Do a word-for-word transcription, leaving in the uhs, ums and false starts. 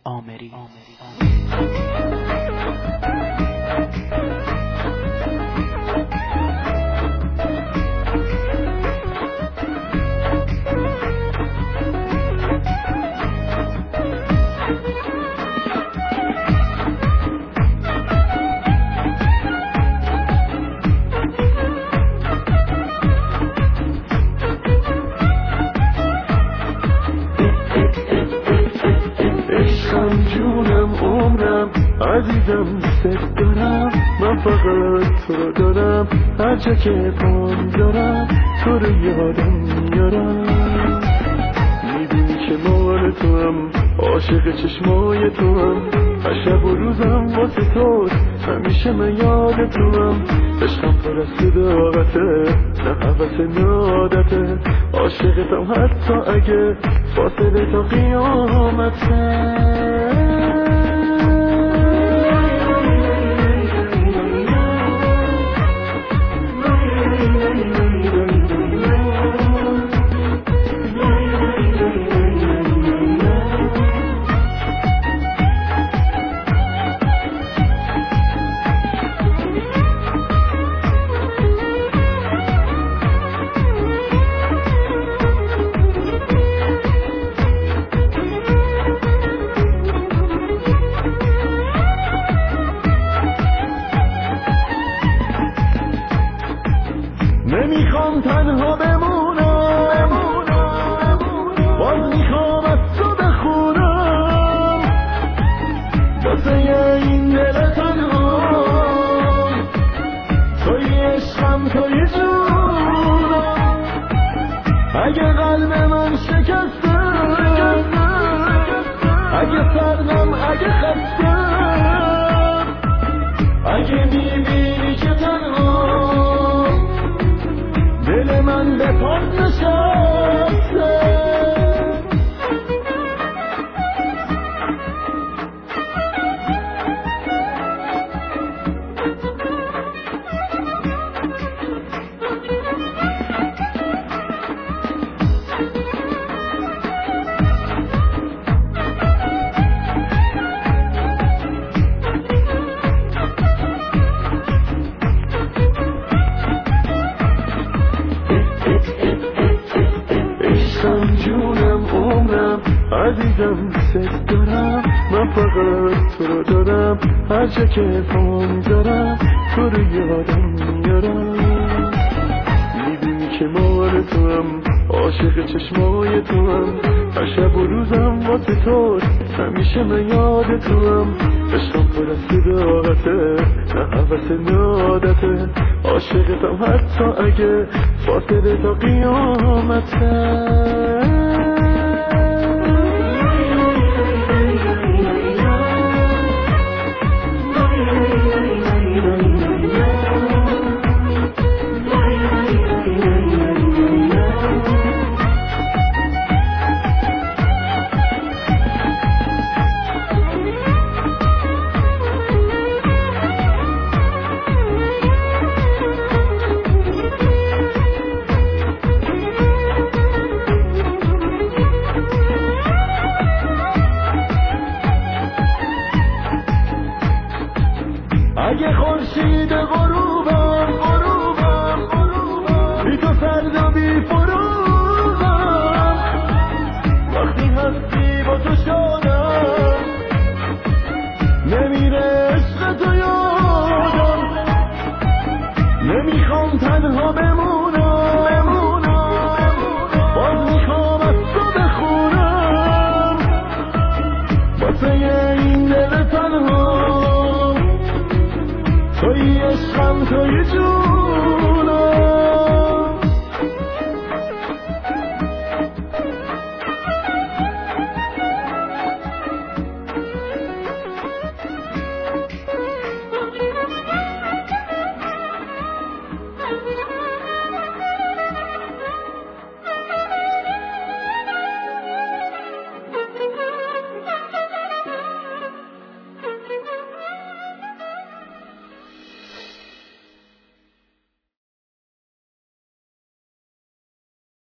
آمری. عزیزم ست دارم، من فقط تو رو دارم، هر جا که پام دارم تو رو یادم میارم. میدونی که مال تو هم، عاشق چشمای تو هم، هر شب و روزم واسه تو، همیشه من یاد تو هم. عشقم پر از صداقته، نه حوث نادته، عاشقتم حتی اگه فاصله تا قیامته. نمیخوام تنها بمونم، باز میخوام از تو بخونم، واسه این دل تنها توی عشقم، توی جونم. اگه قلب من شکسته، اگه سردم، اگه خستم، اگه میبینی که تنها دل من به پاک نشسته. عزیزم ست دارم، من فقط تو رو دارم، هر جا که پام دارم تو رو یادم میارم. میدونی که مال تو هم، عاشق چشمای تو هم، هر شب و روزم واسه تو، همیشه من یاد تو هم. عشقم پر از صداقته، نه حوث نادته، عاشقتم حتی اگه فاصله تا قیامته. اگه خورشید غروبم، غروبم، غروبم، بی تو سرد و بی فروغم، وقتی هستی با تو شادم، نمیره عشق تو یادم. نمیخوام تنها بمونم، بمونم، باز میخوام از تو بخونم، واسه این دل تنها توی عشقم، توی جون.